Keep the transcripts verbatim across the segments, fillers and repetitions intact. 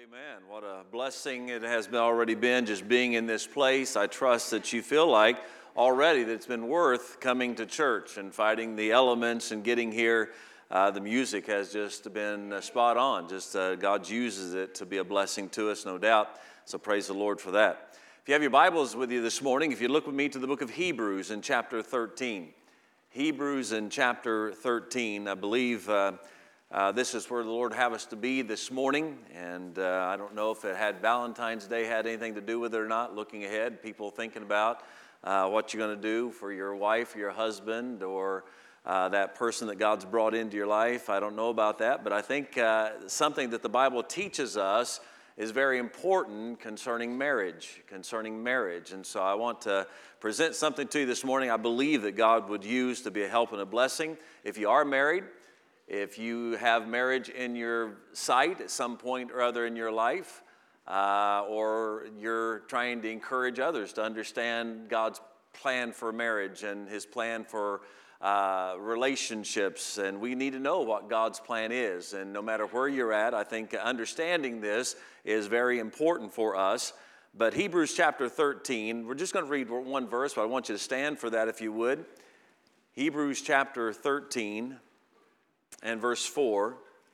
Amen. What a blessing it has been already been just being in this place. I trust that you feel like already that it's been worth coming to church and fighting the elements and getting here. Uh, the music has just been uh, spot on. Just uh, God uses it to be a blessing to us, no doubt. So praise the Lord for that. If you have your Bibles with you this morning, if you look with me to the book of Hebrews in chapter thirteen. Hebrews in chapter thirteen, I believe uh, uh, this is where the Lord have us to be this morning. And uh, I don't know if it had Valentine's Day had anything to do with it or not. Looking ahead, people thinking about uh, what you're going to do for your wife, or your husband, or uh, that person that God's brought into your life. I don't know about that, but I think uh, something that the Bible teaches us is very important concerning marriage, concerning marriage. And so I want to present something to you this morning I believe that God would use to be a help and a blessing. If you are married, if you have marriage in your sight at some point or other in your life, uh, or you're trying to encourage others to understand God's plan for marriage and His plan for Uh, relationships, and we need to know what God's plan is. And no matter where you're at, I think understanding this is very important for us. But Hebrews chapter thirteen, we're just going to read one verse, but I want you to stand for that if you would. Hebrews chapter thirteen and verse four.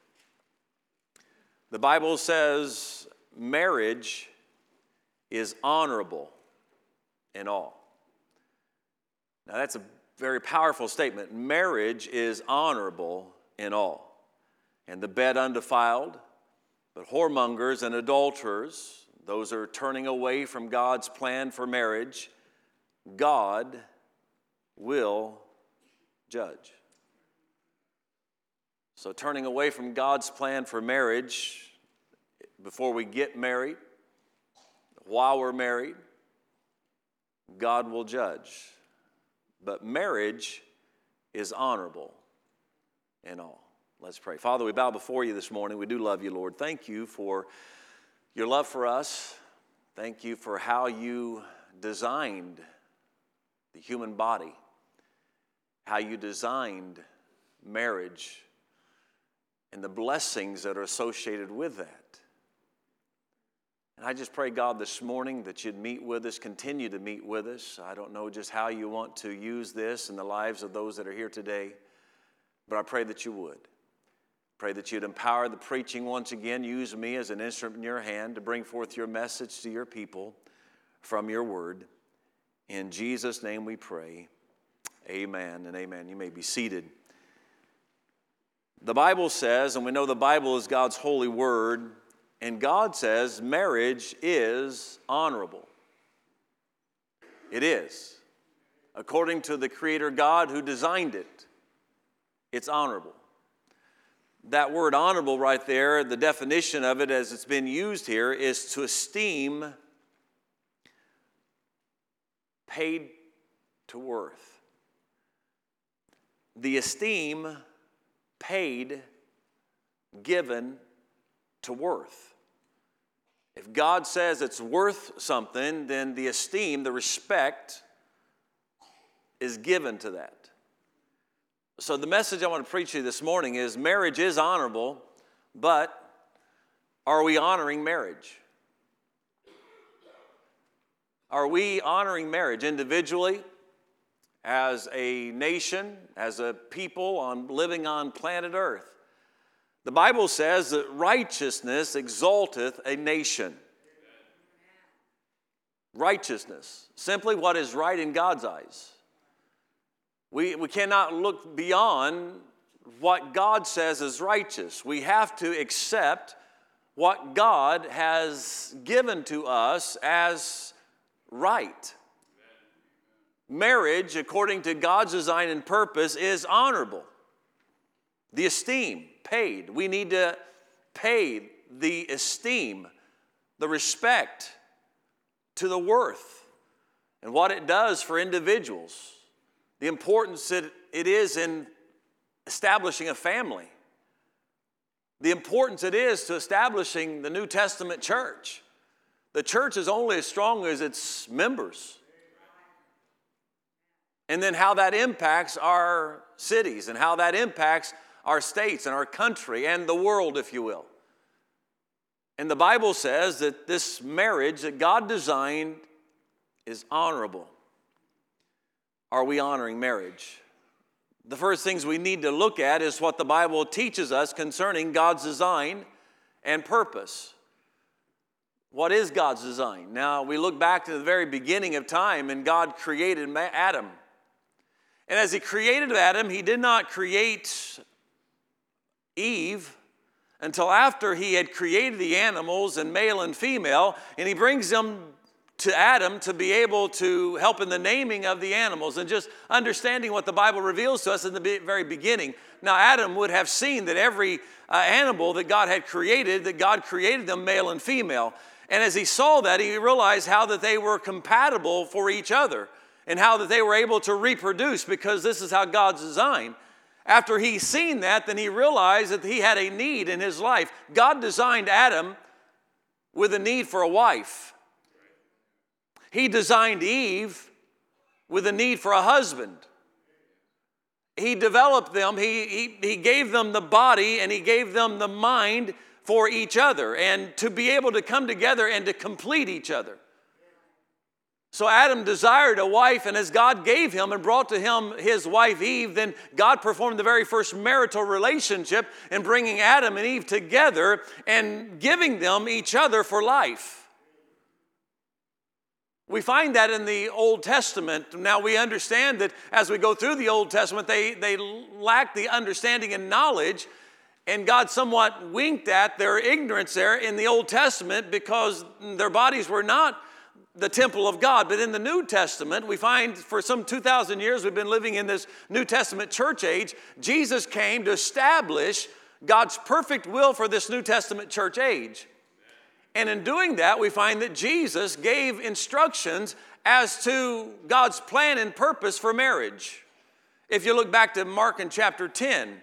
The Bible says, marriage is honorable in all. Now that's a very powerful statement. Marriage is honorable in all. And the bed undefiled, but whoremongers and adulterers, those are turning away from God's plan for marriage, God will judge. So turning away from God's plan for marriage, before we get married, while we're married, God will judge. But marriage is honorable in all. Let's pray. Father, we bow before you this morning. We do love you, Lord. Thank you for your love for us. Thank you for how you designed the human body, how you designed marriage, and the blessings that are associated with that. And I just pray, God, this morning that you'd meet with us, continue to meet with us. I don't know just how you want to use this in the lives of those that are here today, but I pray that you would. Pray that you'd empower the preaching once again. Use me as an instrument in your hand to bring forth your message to your people from your word. In Jesus' name we pray. Amen and amen. You may be seated. The Bible says, and we know the Bible is God's holy word, and God says marriage is honorable. It is. According to the Creator God who designed it, it's honorable. That word honorable right there, the definition of it as it's been used here is to esteem paid to worth. The esteem paid, given to worth. If God says it's worth something, then the esteem, the respect is given to that. So the message I want to preach to you this morning is marriage is honorable, but are we honoring marriage? Are we honoring marriage individually, as a nation, as a people on living on planet Earth? The Bible says that righteousness exalteth a nation. Righteousness, simply what is right in God's eyes. We, we cannot look beyond what God says is righteous. We have to accept what God has given to us as right. Marriage, according to God's design and purpose, is honorable. The esteem paid. We need to pay the esteem, the respect to the worth and what it does for individuals. The importance that it is in establishing a family. The importance it is to establishing the New Testament church. The church is only as strong as its members. And then how that impacts our cities and how that impacts our states and our country and the world, if you will. And the Bible says that this marriage that God designed is honorable. Are we honoring marriage? The first things we need to look at is what the Bible teaches us concerning God's design and purpose. What is God's design? Now, we look back to the very beginning of time, and God created Adam. And as he created Adam, he did not create Eve until after he had created the animals and male and female, and he brings them to Adam to be able to help in the naming of the animals and just understanding what the Bible reveals to us in the very beginning. Now, Adam would have seen that every uh, animal that God had created, that God created them male and female. And as he saw that, he realized how that they were compatible for each other and how that they were able to reproduce, because this is how God's designed. After he seen that, then he realized that he had a need in his life. God designed Adam with a need for a wife. He designed Eve with a need for a husband. He developed them, he, he, he gave them the body, and he gave them the mind for each other, and to be able to come together and to complete each other. So Adam desired a wife, and as God gave him and brought to him his wife Eve, then God performed the very first marital relationship in bringing Adam and Eve together and giving them each other for life. We find that in the Old Testament. Now we understand that as we go through the Old Testament, they, they lack the understanding and knowledge, and God somewhat winked at their ignorance there in the Old Testament because their bodies were not the temple of God. But in the New Testament, we find for some two thousand years we've been living in this New Testament church age. Jesus came to establish God's perfect will for this New Testament church age. And in doing that, we find that Jesus gave instructions as to God's plan and purpose for marriage. If you look back to Mark in chapter ten,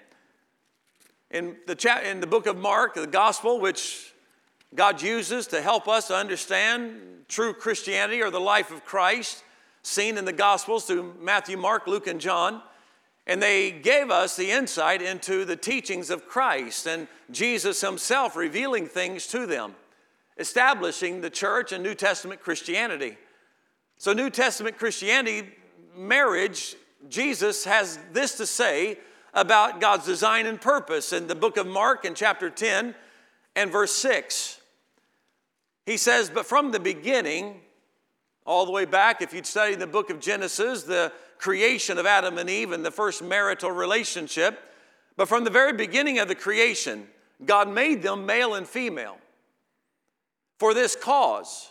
in the, cha- in the book of Mark, the gospel, which God uses to help us to understand true Christianity or the life of Christ, seen in the Gospels through Matthew, Mark, Luke, and John. And they gave us the insight into the teachings of Christ and Jesus himself revealing things to them, establishing the church and New Testament Christianity. So New Testament Christianity, marriage, Jesus has this to say about God's design and purpose. In the book of Mark in chapter ten and verse six, he says, but from the beginning, all the way back, if you'd studied the book of Genesis, the creation of Adam and Eve and the first marital relationship, but from the very beginning of the creation, God made them male and female. For this cause,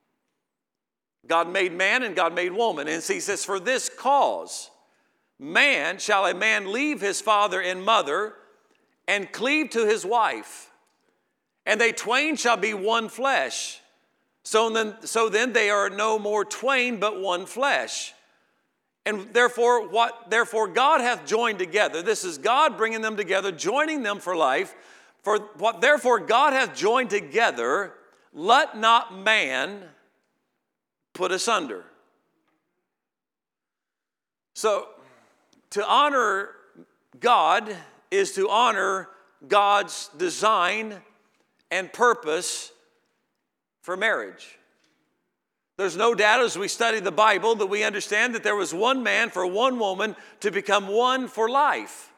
God made man and God made woman. And he says, for this cause, man shall a man leave his father and mother and cleave to his wife, and they twain shall be one flesh. So then, so then they are no more twain, but one flesh. And therefore, what therefore God hath joined together. This is God bringing them together, joining them for life. For what therefore God hath joined together, let not man put asunder. So, to honor God is to honor God's design and purpose for marriage. There's no doubt as we study the Bible that we understand that there was one man for one woman to become one for life.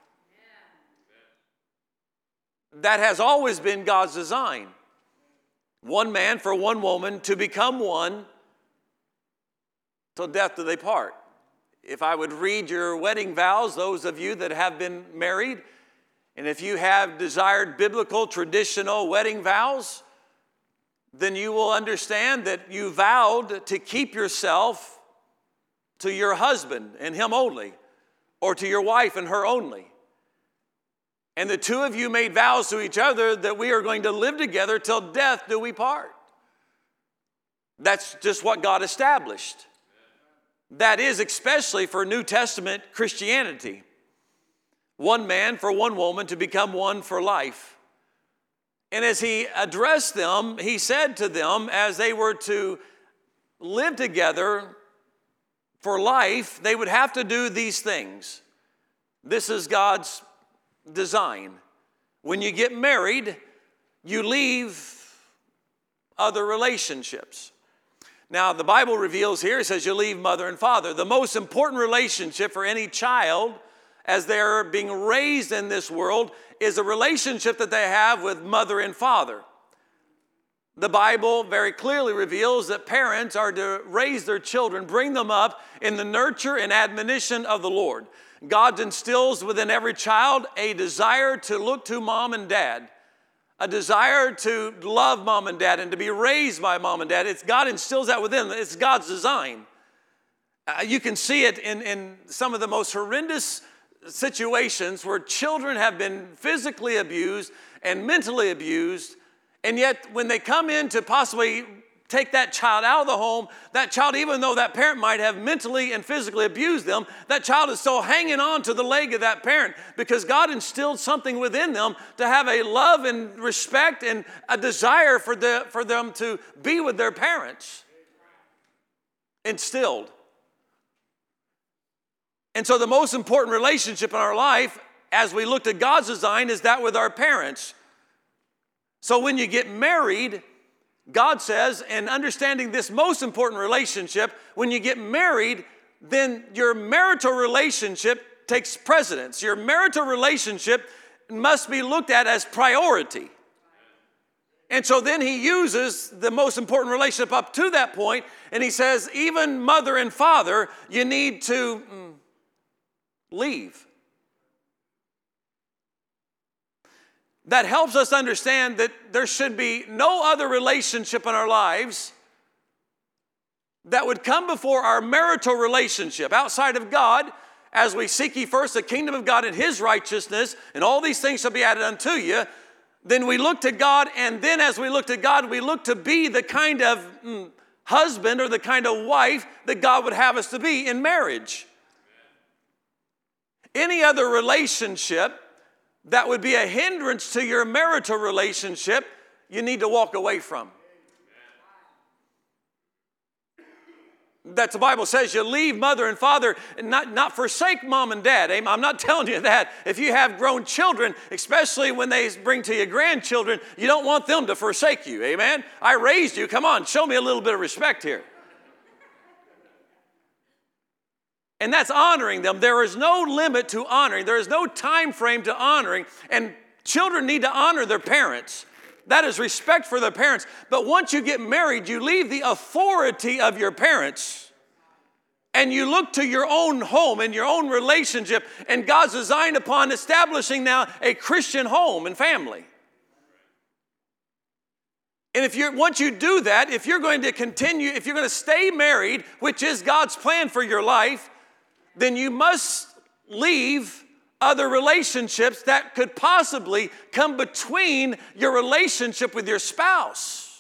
That has always been God's design. One man for one woman to become one till death do they part. If I would read your wedding vows, those of you that have been married, and if you have desired biblical, traditional wedding vows, then you will understand that you vowed to keep yourself to your husband and him only, or to your wife and her only. And the two of you made vows to each other that we are going to live together till death do we part. That's just what God established. That is especially for New Testament Christianity. One man for one woman to become one for life. And as he addressed them, he said to them, as they were to live together for life, they would have to do these things. This is God's design. When you get married, you leave other relationships. Now, the Bible reveals here, it says you leave mother and father. The most important relationship for any child as they're being raised in this world is a relationship that they have with mother and father. The Bible very clearly reveals that parents are to raise their children, bring them up in the nurture and admonition of the Lord. God instills within every child a desire to look to mom and dad, a desire to love mom and dad and to be raised by mom and dad. It's God instills that within them. It's God's design. Uh, you can see it in, in some of the most horrendous situations where children have been physically abused and mentally abused. And yet, when they come in to possibly take that child out of the home, that child, even though that parent might have mentally and physically abused them, that child is still hanging on to the leg of that parent because God instilled something within them to have a love and respect and a desire for, the, for them to be with their parents. Instilled. And so the most important relationship in our life, as we looked at God's design, is that with our parents. So when you get married, God says, and understanding this most important relationship, when you get married, then your marital relationship takes precedence. Your marital relationship must be looked at as priority. And so then he uses the most important relationship up to that point, and he says, even mother and father, you need to mm, leave. That helps us understand that there should be no other relationship in our lives that would come before our marital relationship outside of God. As we seek ye first the kingdom of God and his righteousness, and all these things shall be added unto you, then we look to God, and then as we look to God, we look to be the kind of mm, husband or the kind of wife that God would have us to be in marriage. Any other relationship that would be a hindrance to your marital relationship, you need to walk away from. That the Bible says you leave mother and father and not, not forsake mom and dad. I'm not telling you that. If you have grown children, especially when they bring to you grandchildren, you don't want them to forsake you. Amen? I raised you. Come on, show me a little bit of respect here. And that's honoring them. There is no limit to honoring. There is no time frame to honoring. And children need to honor their parents. That is respect for their parents. But once you get married, you leave the authority of your parents. And you look to your own home and your own relationship. And God's designed upon establishing now a Christian home and family. And if you're, once you do that, if you're going to continue, if you're going to stay married, which is God's plan for your life, then you must leave other relationships that could possibly come between your relationship with your spouse.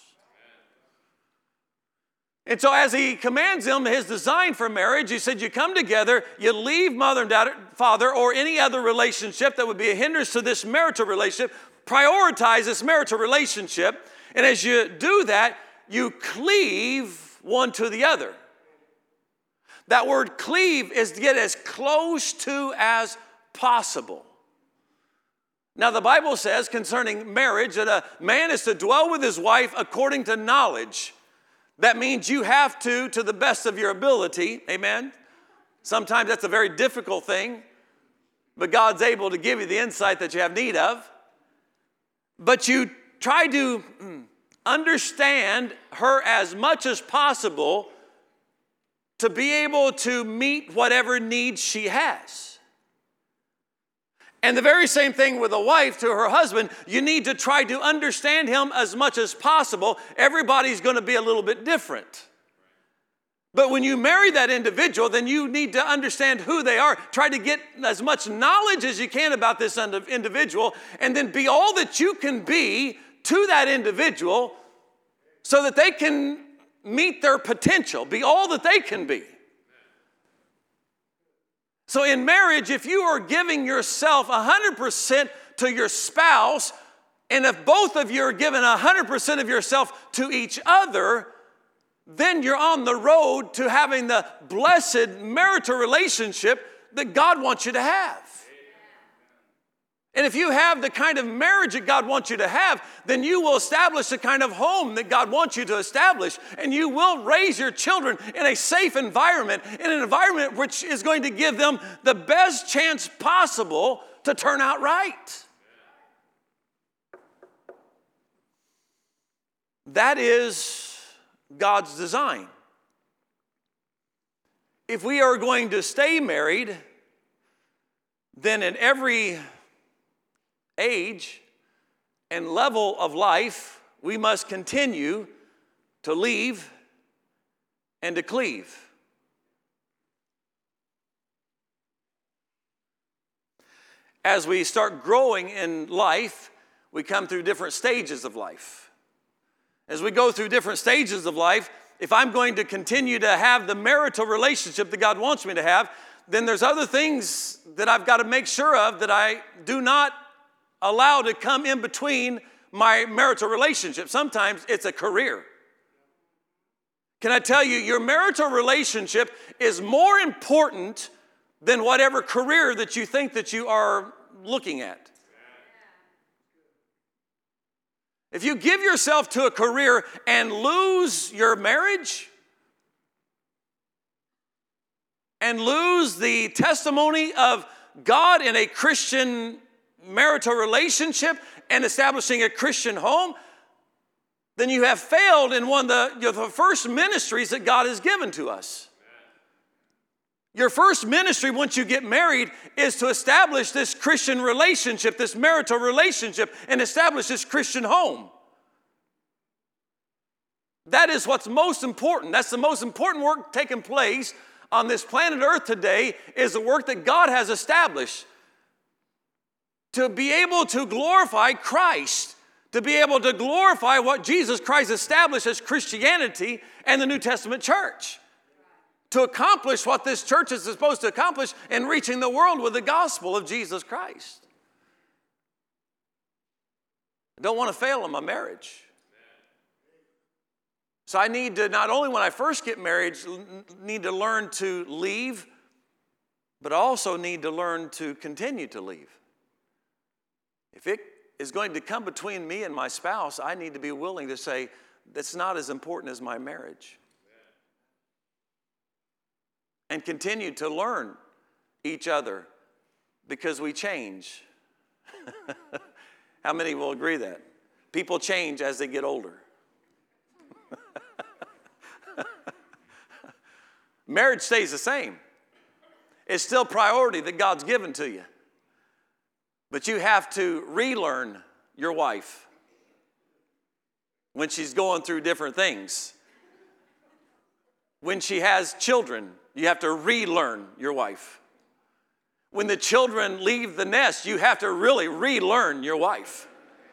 And so as he commands them, his design for marriage, he said you come together, you leave mother and dad, father, or any other relationship that would be a hindrance to this marital relationship, prioritize this marital relationship, and as you do that, you cleave one to the other. That word cleave is to get as close to as possible. Now, the Bible says concerning marriage that a man is to dwell with his wife according to knowledge. That means you have to, to the best of your ability. Amen? Sometimes that's a very difficult thing, but God's able to give you the insight that you have need of. But you try to understand her as much as possible to be able to meet whatever needs she has. And the very same thing with a wife to her husband, you need to try to understand him as much as possible. Everybody's going to be a little bit different. But when you marry that individual, then you need to understand who they are. Try to get as much knowledge as you can about this individual, and then be all that you can be to that individual so that they can meet their potential, be all that they can be. So in marriage, if you are giving yourself one hundred percent to your spouse, and if both of you are giving one hundred percent of yourself to each other, then you're on the road to having the blessed marital relationship that God wants you to have. And if you have the kind of marriage that God wants you to have, then you will establish the kind of home that God wants you to establish. And you will raise your children in a safe environment, in an environment which is going to give them the best chance possible to turn out right. That is God's design. If we are going to stay married, then in every age and level of life, we must continue to leave and to cleave. As we start growing in life, we come through different stages of life. As we go through different stages of life, if I'm going to continue to have the marital relationship that God wants me to have, then there's other things that I've got to make sure of that I do not allow to come in between my marital relationship. Sometimes it's a career. Can I tell you, your marital relationship is more important than whatever career that you think that you are looking at. If you give yourself to a career and lose your marriage and lose the testimony of God in a Christian marital relationship and establishing a Christian home, then you have failed in one of the, you know, the first ministries that God has given to us. Your first ministry once you get married is to establish this Christian relationship, this marital relationship, and establish this Christian home. That is what's most important. That's the most important work taking place on this planet Earth today, is the work that God has established. To be able to glorify Christ, to be able to glorify what Jesus Christ established as Christianity and the New Testament church. To accomplish what this church is supposed to accomplish in reaching the world with the gospel of Jesus Christ. I don't want to fail in my marriage. So I need to, not only when I first get married, need to learn to leave, but I also need to learn to continue to leave. If it is going to come between me and my spouse, I need to be willing to say, that's not as important as my marriage. And continue to learn each other because we change. How many will agree that? People change as they get older. Marriage stays the same. It's still priority that God's given to you. But you have to relearn your wife when she's going through different things. When she has children, you have to relearn your wife. When the children leave the nest, you have to really relearn your wife.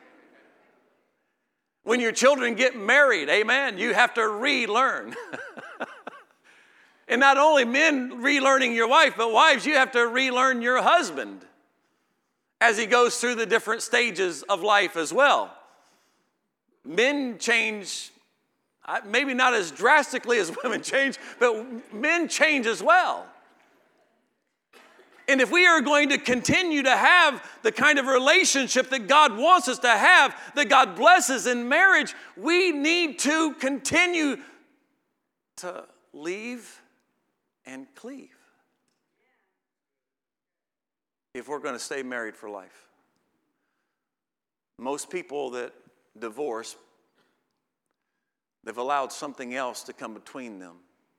When your children get married, amen, you have to relearn. And not only men relearning your wife, but wives, you have to relearn your husband as he goes through the different stages of life as well. Men change, maybe not as drastically as women change, but men change as well. And if we are going to continue to have the kind of relationship that God wants us to have, that God blesses in marriage, we need to continue to leave and cleave if we're going to stay married for life. Most people that divorce, they've allowed something else to come between them.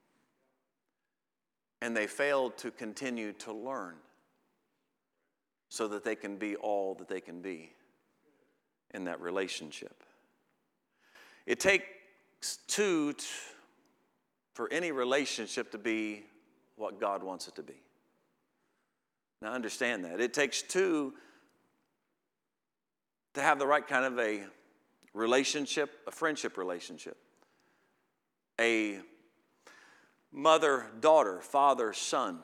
And they failed to continue to learn so that they can be all that they can be in that relationship. It takes two t- for any relationship to be what God wants it to be. Now understand that. It takes two to have the right kind of a relationship, a friendship relationship. A mother-daughter, father-son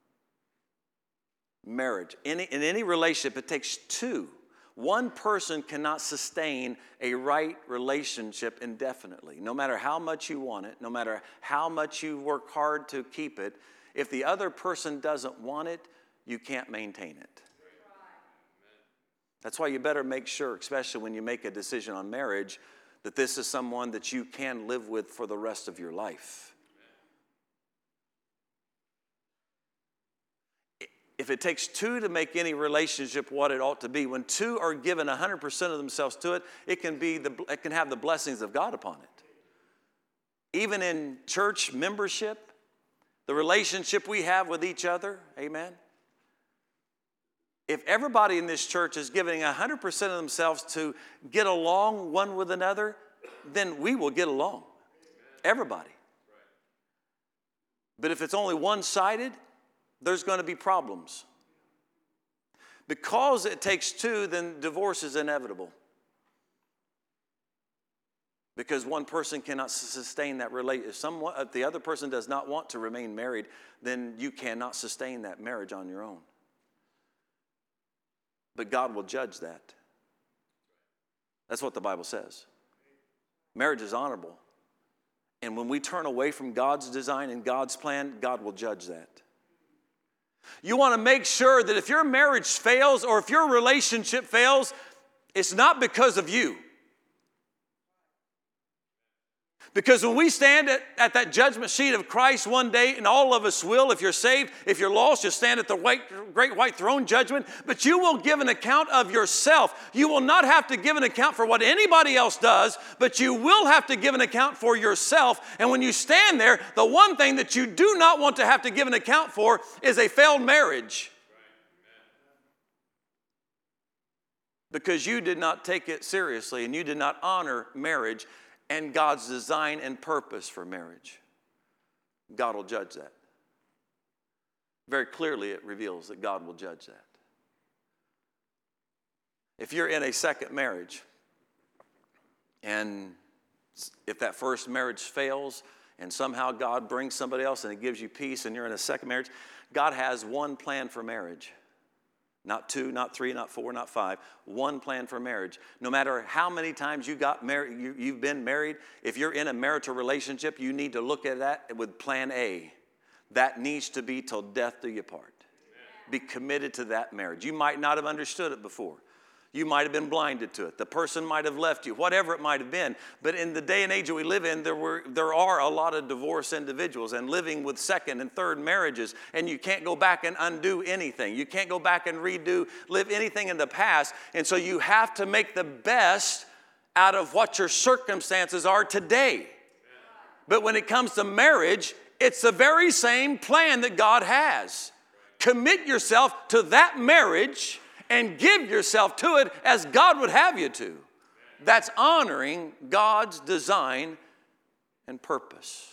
marriage. Any, in any relationship, it takes two. One person cannot sustain a right relationship indefinitely. No matter how much you want it, no matter how much you work hard to keep it, if the other person doesn't want it, you can't maintain it. That's why you better make sure, especially when you make a decision on marriage, that this is someone that you can live with for the rest of your life. If it takes two to make any relationship what it ought to be, when two are given one hundred percent of themselves to it, it can be the, it can have the blessings of God upon it. Even in church membership, the relationship we have with each other, amen? If everybody in this church is giving one hundred percent of themselves to get along one with another, then we will get along. Everybody. But if it's only one-sided, there's going to be problems. Because it takes two, then divorce is inevitable. Because one person cannot sustain that relationship. If, someone, if the other person does not want to remain married, then you cannot sustain that marriage on your own. But God will judge that. That's what the Bible says. Marriage is honorable. And when we turn away from God's design and God's plan, God will judge that. You want to make sure that if your marriage fails or if your relationship fails, it's not because of you. Because when we stand at, at that judgment seat of Christ one day, and all of us will, if you're saved, if you're lost, you'll stand at the white, great white throne judgment, but you will give an account of yourself. You will not have to give an account for what anybody else does, but you will have to give an account for yourself. And when you stand there, the one thing that you do not want to have to give an account for is a failed marriage. Because you did not take it seriously and you did not honor marriage and God's design and purpose for marriage. God will judge that. Very clearly it reveals that God will judge that. If you're in a second marriage, and if that first marriage fails, and somehow God brings somebody else and it gives you peace and you're in a second marriage, God has one plan for marriage. Not two, not three, not four, not five. One plan for marriage. No matter how many times you got married, you, you've been married, if you're in a marital relationship, you need to look at that with plan A. That needs to be till death do you part. Be committed to that marriage. You might not have understood it before. You might have been blinded to it. The person might have left you, whatever it might have been. But in the day and age that we live in, there were there are a lot of divorced individuals and living with second and third marriages, and you can't go back and undo anything. You can't go back and redo, live anything in the past. And so you have to make the best out of what your circumstances are today. But when it comes to marriage, it's the very same plan that God has. Commit yourself to that marriage and give yourself to it as God would have you to. That's honoring God's design and purpose.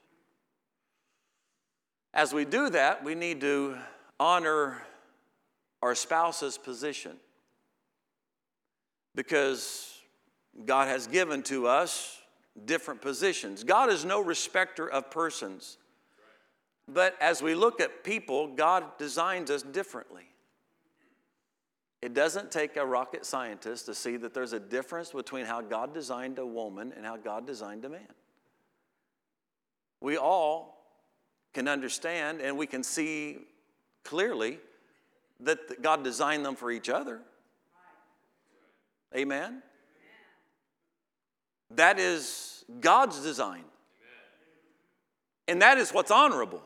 As we do that, we need to honor our spouse's position. Because God has given to us different positions. God is no respecter of persons. But as we look at people, God designs us differently. It doesn't take a rocket scientist to see that there's a difference between how God designed a woman and how God designed a man. We all can understand and we can see clearly that God designed them for each other. Amen? That is God's design. And that is what's honorable.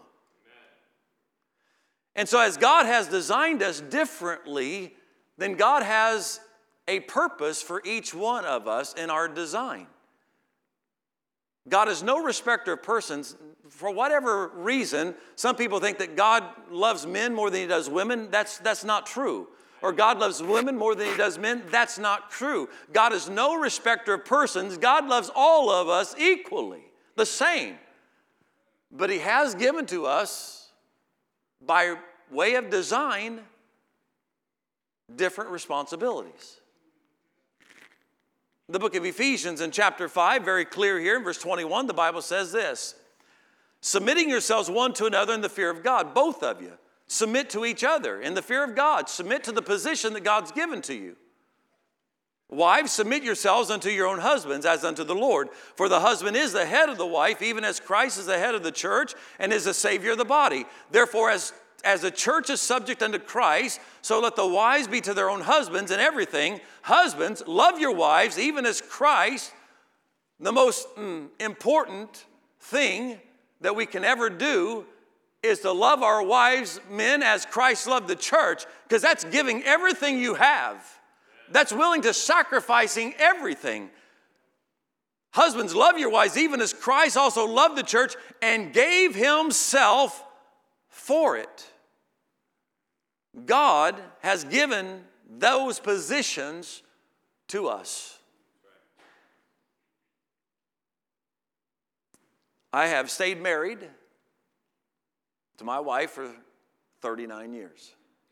And so as God has designed us differently, then God has a purpose for each one of us in our design. God is no respecter of persons. For whatever reason, some people think that God loves men more than he does women. That's, that's not true. Or God loves women more than he does men. That's not true. God is no respecter of persons. God loves all of us equally, the same. But he has given to us, by way of design, different responsibilities. The book of Ephesians in chapter five, very clear here in verse twenty-one, the Bible says this: submitting yourselves one to another in the fear of God, both of you. Submit to each other in the fear of God. Submit to the position that God's given to you. Wives, submit yourselves unto your own husbands as unto the Lord. For the husband is the head of the wife, even as Christ is the head of the church and is the Savior of the body. Therefore, as as the church is subject unto Christ, so let the wives be to their own husbands in everything. Husbands, love your wives, even as Christ, the most mm, important thing that we can ever do is to love our wives, men, as Christ loved the church, because that's giving everything you have. That's willing to sacrificing everything. Husbands, love your wives, even as Christ also loved the church and gave himself for it. God has given those positions to us. I have stayed married to my wife for thirty-nine years.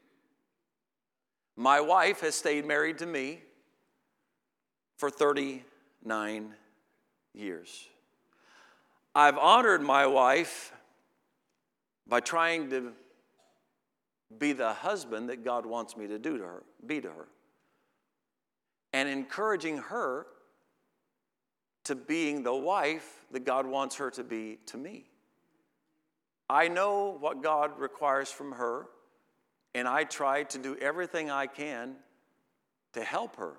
My wife has stayed married to me for thirty-nine years. I've honored my wife by trying to be the husband that God wants me to do to her, be to her, and encouraging her to being the wife that God wants her to be to me. I know what God requires from her, and I try to do everything I can to help her.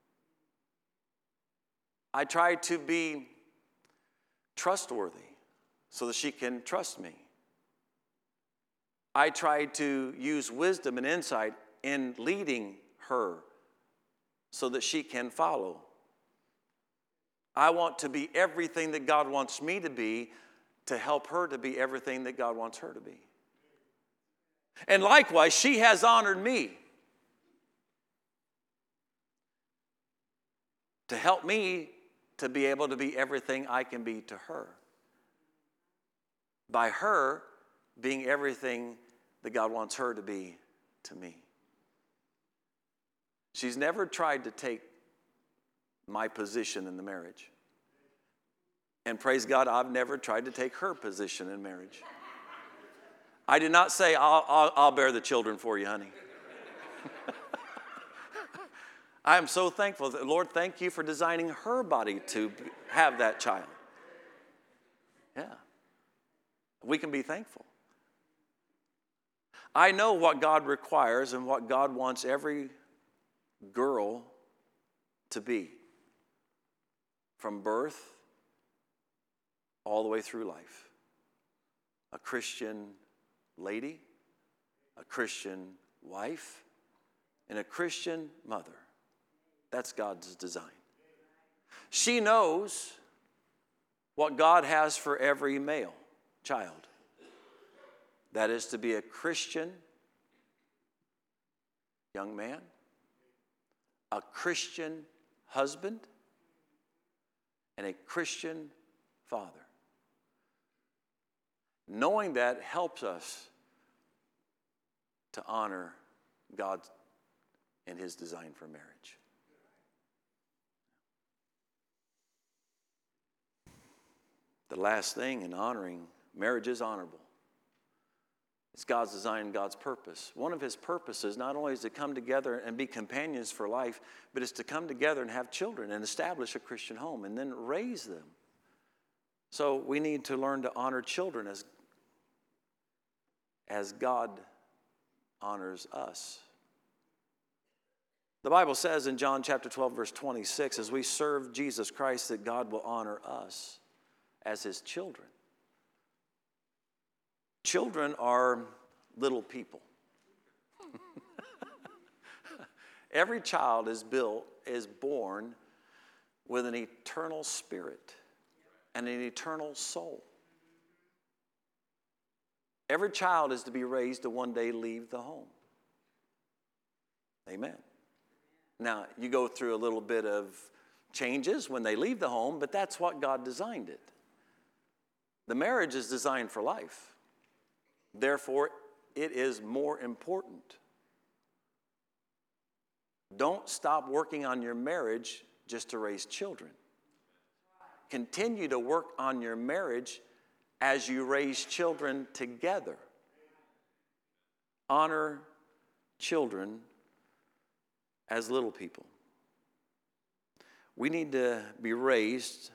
I try to be trustworthy so that she can trust me. I try to use wisdom and insight in leading her so that she can follow. I want to be everything that God wants me to be to help her to be everything that God wants her to be. And likewise, she has honored me to help me to be able to be everything I can be to her. By her being everything that God wants her to be to me. She's never tried to take my position in the marriage. And praise God, I've never tried to take her position in marriage. I did not say, I'll, I'll, I'll bear the children for you, honey. I am so thankful that, Lord, thank you for designing her body to have that child. Yeah. We can be thankful. I know what God requires and what God wants every girl to be, from birth all the way through life. A Christian lady, a Christian wife, and a Christian mother. That's God's design. She knows what God has for every male child. That is to be a Christian young man, a Christian husband, and a Christian father. Knowing that helps us to honor God and his design for marriage. The last thing in honoring marriage is honorable. It's God's design and God's purpose. One of his purposes not only is to come together and be companions for life, but it's to come together and have children and establish a Christian home and then raise them. So we need to learn to honor children as, as God honors us. The Bible says in John chapter twelve, verse twenty-six, as we serve Jesus Christ, that God will honor us as his children. Children are little people. Every child is built, is born with an eternal spirit and an eternal soul. Every child is to be raised to one day leave the home. Amen. Now, you go through a little bit of changes when they leave the home, but that's what God designed it. The marriage is designed for life. Therefore, it is more important. Don't stop working on your marriage just to raise children. Continue to work on your marriage as you raise children together. Honor children as little people. We need to be raised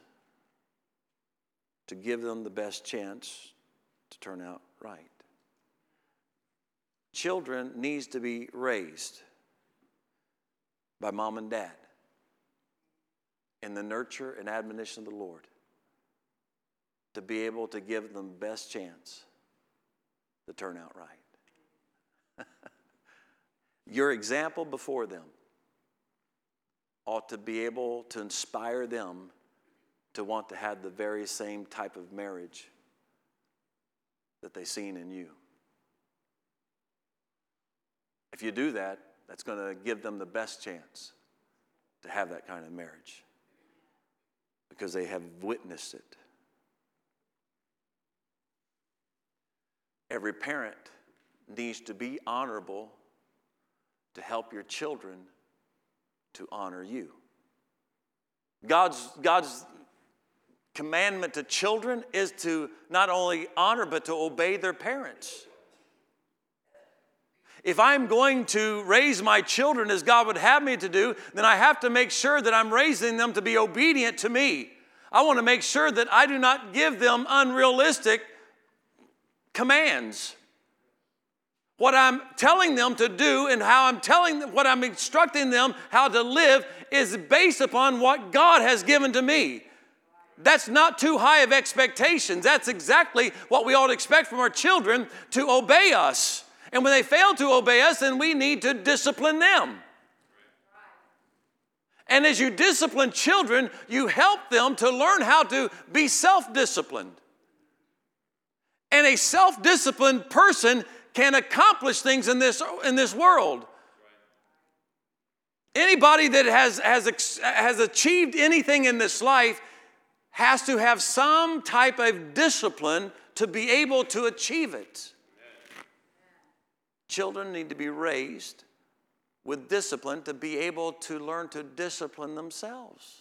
to give them the best chance to turn out right. children needs to be raised by mom and dad in the nurture and admonition of the Lord to be able to give them the best chance to turn out right. Your example before them ought to be able to inspire them to want to have the very same type of marriage that they've seen in you. If you do that, that's going to give them the best chance to have that kind of marriage because they have witnessed it. Every parent needs to be honorable to help your children to honor you. God's, God's commandment to children is to not only honor, but to obey their parents. If I'm going to raise my children as God would have me to do, then I have to make sure that I'm raising them to be obedient to me. I want to make sure that I do not give them unrealistic commands. What I'm telling them to do and how I'm telling them, what I'm instructing them how to live is based upon what God has given to me. That's not too high of expectations. That's exactly what we ought to expect from our children, to obey us. And when they fail to obey us, then we need to discipline them. And as you discipline children, you help them to learn how to be self-disciplined. And a self-disciplined person can accomplish things in this, in this world. Anybody that has, has, has achieved anything in this life has to have some type of discipline to be able to achieve it. Children need to be raised with discipline to be able to learn to discipline themselves.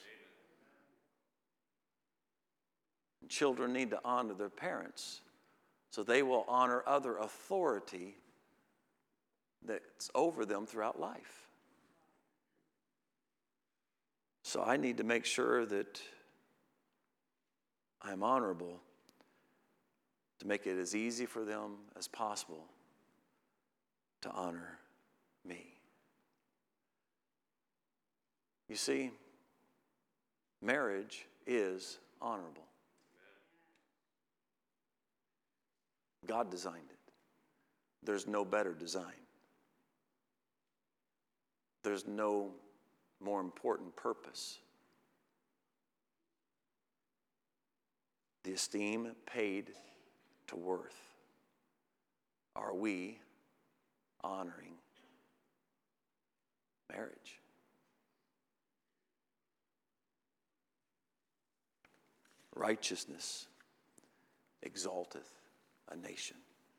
Children need to honor their parents so they will honor other authority that's over them throughout life. So I need to make sure that I'm honorable to make it as easy for them as possible to honor me. You see, marriage is honorable. God designed it. There's no better design. There's no more important purpose. The esteem paid to worth. Are we honoring marriage? Righteousness exalteth a nation.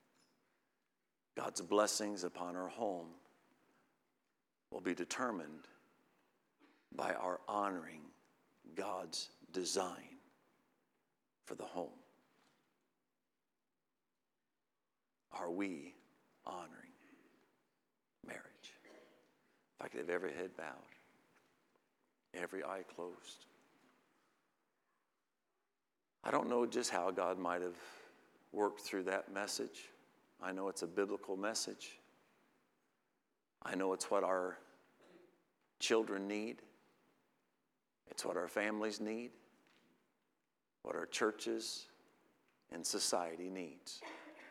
God's blessings upon our home will be determined by our honoring God's design for the home. Are we honoring marriage? If I could have every head bowed, every eye closed. I don't know just how God might have worked through that message. I know it's a biblical message. I know it's what our children need. It's what our families need. What our churches and society needs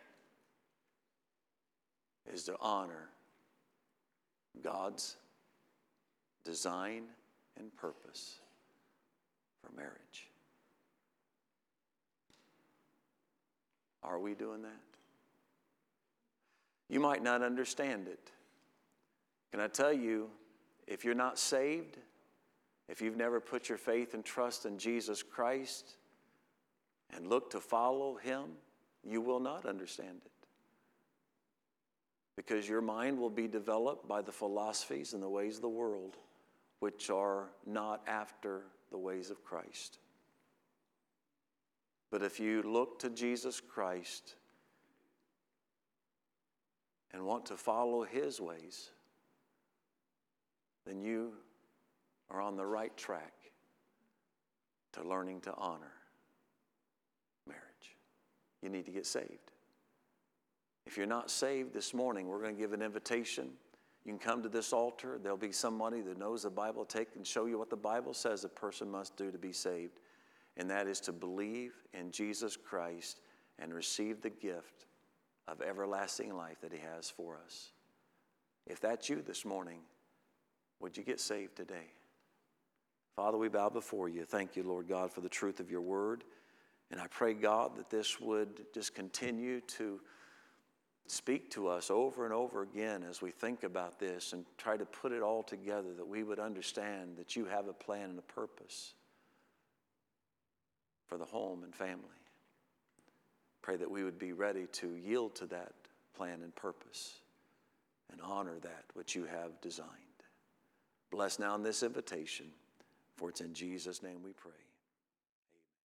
is to honor God's design and purpose for marriage. Are we doing that? You might not understand it. Can I tell you, if you're not saved, if you've never put your faith and trust in Jesus Christ and look to follow Him, you will not understand it. Because your mind will be developed by the philosophies and the ways of the world, which are not after the ways of Christ. But if you look to Jesus Christ and want to follow His ways, then you are on the right track to learning to honor marriage. You need to get saved. If you're not saved this morning, we're going to give an invitation. You can come to this altar. There'll be somebody that knows the Bible. Take and show you what the Bible says a person must do to be saved. And that is to believe in Jesus Christ and receive the gift of everlasting life that he has for us. If that's you this morning, would you get saved today? Father, we bow before you. Thank you, Lord God, for the truth of your word. And I pray, God, that this would just continue to speak to us over and over again as we think about this and try to put it all together, that we would understand that you have a plan and a purpose for the home and family. Pray that we would be ready to yield to that plan and purpose and honor that which you have designed. Bless now in this invitation, for it's in Jesus' name we pray.